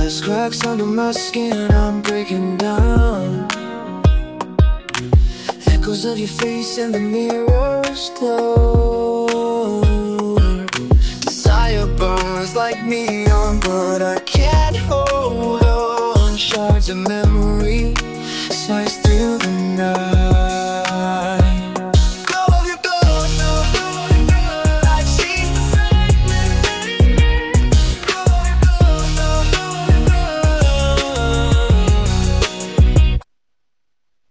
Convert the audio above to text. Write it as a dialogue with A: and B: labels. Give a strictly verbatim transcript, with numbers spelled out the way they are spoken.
A: Glass cracks under my skin, I'm breaking down. Echoes of your face in the mirror's door. Desire burns like me.